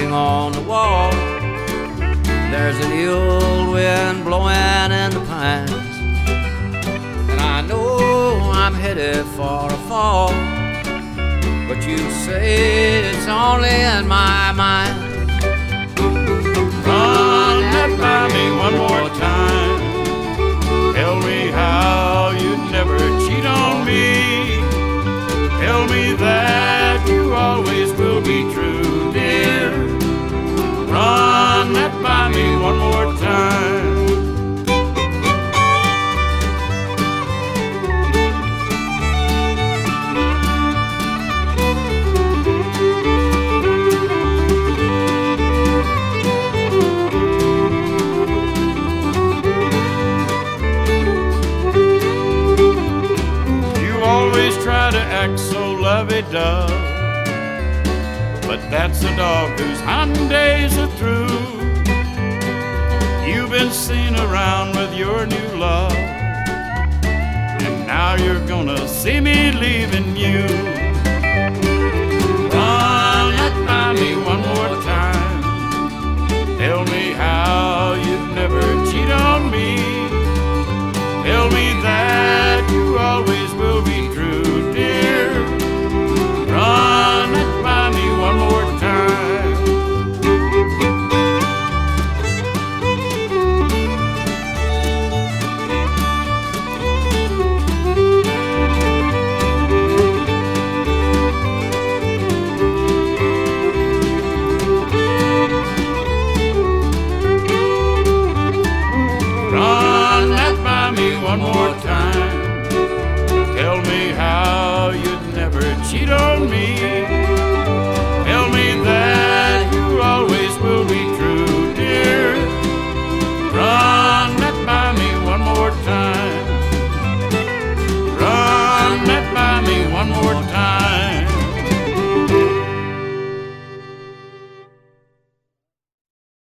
writing on the wall. There's an ill wind blowing in the pines, and I know I'm headed for a fall. But you say it's only in my mind. Run that by me one more time. Tell me how you'd never cheat on me. Tell me that you always will be true, dear. Run that by me one more time. Try to act so lovey-dove, but that's a dog whose hunting days are through. You've been seen around with your new love, and now you're gonna see me leaving you. Run that by me one more time. Tell me how you'd never cheat on me. Tell me that you always will be true. Run it by me one more time. Run that by me one more time. Tell me how